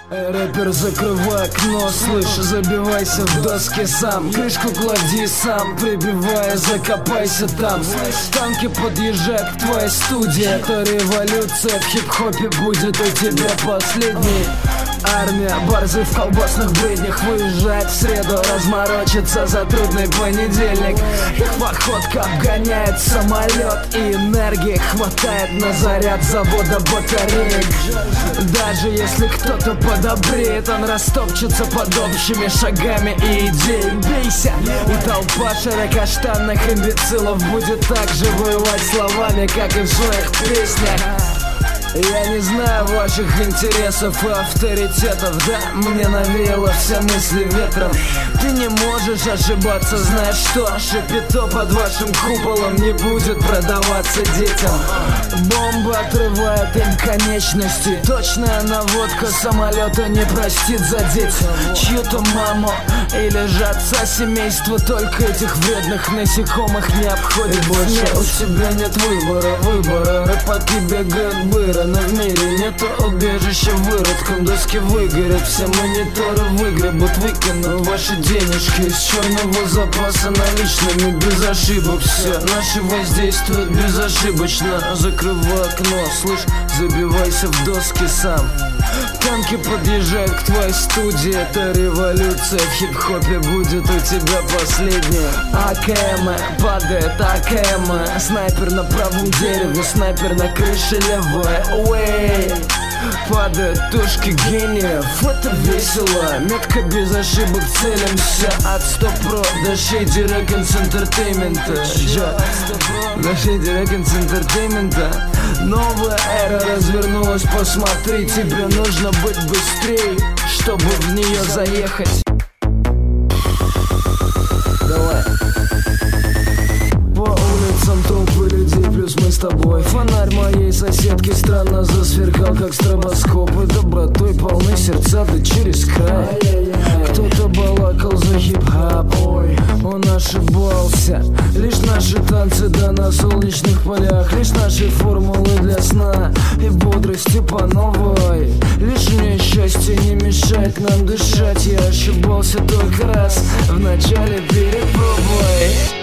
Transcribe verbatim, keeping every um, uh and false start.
Рэпер, закрывай окно, слышь, забивайся в доски сам. Крышку клади сам, прибивая, закопайся там. Танки подъезжают к твоей студии. Это революция в хип-хопе будет у тебя последней. Армия, борзы в колбасных бреднях выезжает в среду, разморочится за трудный понедельник. Их походка обгоняет самолет, и энергии хватает на заряд завода батареек. Даже если кто-то подобреет, он растопчется под общими шагами и идеей. Бейся! И толпа широкоштанных имбецилов будет так же воевать словами, как и в своих песнях. Я не знаю ваших интересов и авторитетов, да, мне навеяло все мысли ветром. Ты не можешь ошибаться, знаешь что? Шапито под вашим куполом не будет продаваться детям. Бомба отрывает им конечности. Точная наводка самолета не простит задеть чью-то маму или же отца семейства. Только этих вредных насекомых не обходит. И больше у тебя нет выбора, выбора. Рыбаки бегают быро, но в мире нету убежища выродкам. Доски выгорят, все мониторы выгребут, выкинут ваши денежки из черного запаса наличными. Без ошибок все, наши воздействуют безошибочно. Закрывай окно, слышь, забивайся в доски сам. Танки подъезжают к твоей студии. Это революция в хип-хопе будет у тебя последняя. АКМ, падает АКМ. Снайпер на правом дереве, снайпер на крыше левая. Уэй, падают тушки гениев. Это весело, метко без ошибок целимся. От Стоп Про до Shady Records Entertainment. До Shady Records Entertainment. Новая эра развернулась, посмотри. Тебе нужно быть быстрее, чтобы в нее заехать. Давай. По улицам толпы людей, плюс мы с тобой. Фонарь моей соседки странно засверкал, как стробоскоп. И добротой полны сердца, да через край. Кто-то балакал за хип-хап, ой, он ошибался. Лишь наши танцы, да на солнечных полях. Лишь наши формулы для сна и бодрости по новой. Лишнее счастье не мешает нам дышать. Я ошибался только раз в начале перед пробой.